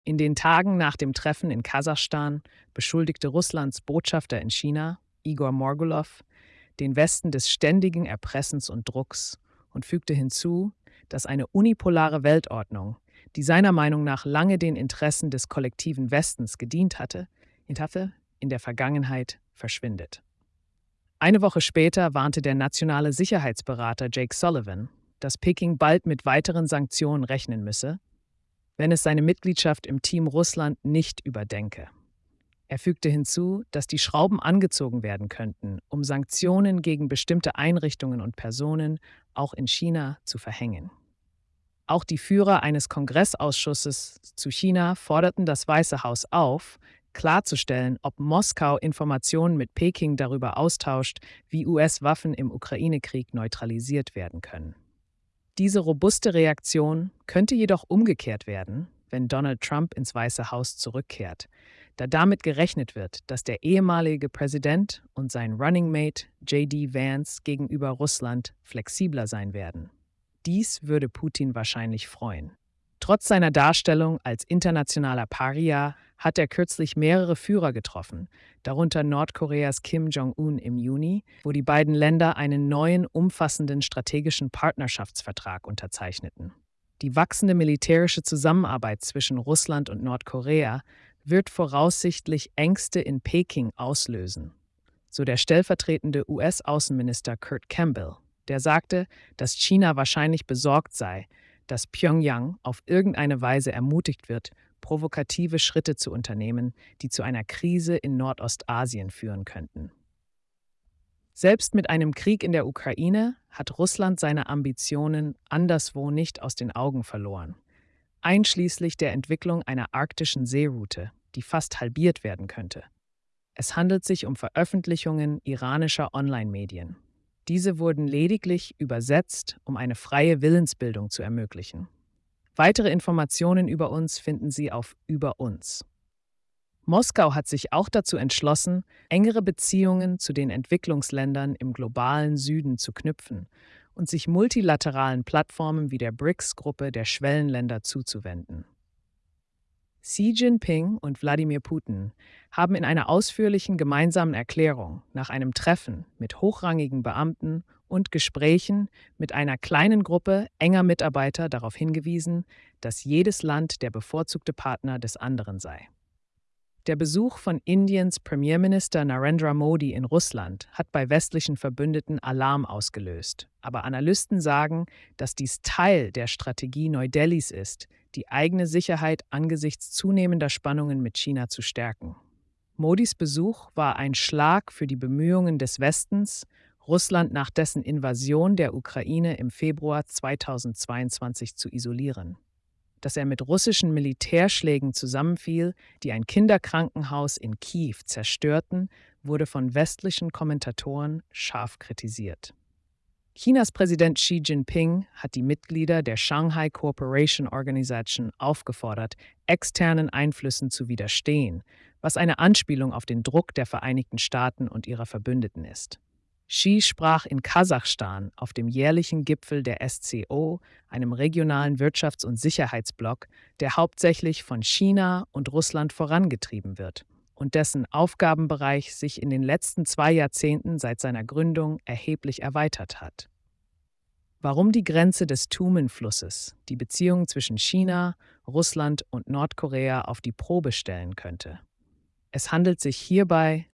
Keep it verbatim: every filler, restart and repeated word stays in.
In den Tagen nach dem Treffen in Kasachstan beschuldigte Russlands Botschafter in China, Igor Morgulov, den Westen des ständigen Erpressens und Drucks und fügte hinzu, dass eine unipolare Weltordnung, die seiner Meinung nach lange den Interessen des kollektiven Westens gedient hatte, in der Vergangenheit verschwindet. Eine Woche später warnte der nationale Sicherheitsberater Jake Sullivan, dass Peking bald mit weiteren Sanktionen rechnen müsse, wenn es seine Mitgliedschaft im Team Russland nicht überdenke. Er fügte hinzu, dass die Schrauben angezogen werden könnten, um Sanktionen gegen bestimmte Einrichtungen und Personen auch in China zu verhängen. Auch die Führer eines Kongressausschusses zu China forderten das Weiße Haus auf, klarzustellen, ob Moskau Informationen mit Peking darüber austauscht, wie U S-Waffen im Ukraine-Krieg neutralisiert werden können. Diese robuste Reaktion könnte jedoch umgekehrt werden, wenn Donald Trump ins Weiße Haus zurückkehrt, da damit gerechnet wird, dass der ehemalige Präsident und sein Running Mate J D Vance gegenüber Russland flexibler sein werden. Dies würde Putin wahrscheinlich freuen. Trotz seiner Darstellung als internationaler Paria hat er kürzlich mehrere Führer getroffen, darunter Nordkoreas Kim Jong-un im Juni, wo die beiden Länder einen neuen, umfassenden strategischen Partnerschaftsvertrag unterzeichneten. Die wachsende militärische Zusammenarbeit zwischen Russland und Nordkorea wird voraussichtlich Ängste in Peking auslösen, so der stellvertretende U S-Außenminister Kurt Campbell, der sagte, dass China wahrscheinlich besorgt sei, dass Pyongyang auf irgendeine Weise ermutigt wird, provokative Schritte zu unternehmen, die zu einer Krise in Nordostasien führen könnten. Selbst mit einem Krieg in der Ukraine hat Russland seine Ambitionen anderswo nicht aus den Augen verloren, einschließlich der Entwicklung einer arktischen Seeroute, die fast halbiert werden könnte. Es handelt sich um Veröffentlichungen iranischer Online-Medien. Diese wurden lediglich übersetzt, um eine freie Willensbildung zu ermöglichen. Weitere Informationen über uns finden Sie auf Über uns. Moskau hat sich auch dazu entschlossen, engere Beziehungen zu den Entwicklungsländern im globalen Süden zu knüpfen und sich multilateralen Plattformen wie der BRICS-Gruppe der Schwellenländer zuzuwenden. Xi Jinping und Wladimir Putin haben in einer ausführlichen gemeinsamen Erklärung nach einem Treffen mit hochrangigen Beamten und Gesprächen mit einer kleinen Gruppe enger Mitarbeiter darauf hingewiesen, dass jedes Land der bevorzugte Partner des anderen sei. Der Besuch von Indiens Premierminister Narendra Modi in Russland hat bei westlichen Verbündeten Alarm ausgelöst. Aber Analysten sagen, dass dies Teil der Strategie Neu-Delhis ist, die eigene Sicherheit angesichts zunehmender Spannungen mit China zu stärken. Modis Besuch war ein Schlag für die Bemühungen des Westens, Russland nach dessen Invasion der Ukraine im Februar zweitausendzweiundzwanzig zu isolieren. Dass er mit russischen Militärschlägen zusammenfiel, die ein Kinderkrankenhaus in Kiew zerstörten, wurde von westlichen Kommentatoren scharf kritisiert. Chinas Präsident Xi Jinping hat die Mitglieder der Shanghai Cooperation Organization aufgefordert, externen Einflüssen zu widerstehen, was eine Anspielung auf den Druck der Vereinigten Staaten und ihrer Verbündeten ist. Xi sprach in Kasachstan auf dem jährlichen Gipfel der S C O, einem regionalen Wirtschafts- und Sicherheitsblock, der hauptsächlich von China und Russland vorangetrieben wird und dessen Aufgabenbereich sich in den letzten zwei Jahrzehnten seit seiner Gründung erheblich erweitert hat. Warum die Grenze des Tumen-Flusses die Beziehungen zwischen China, Russland und Nordkorea auf die Probe stellen könnte. Es handelt sich hierbei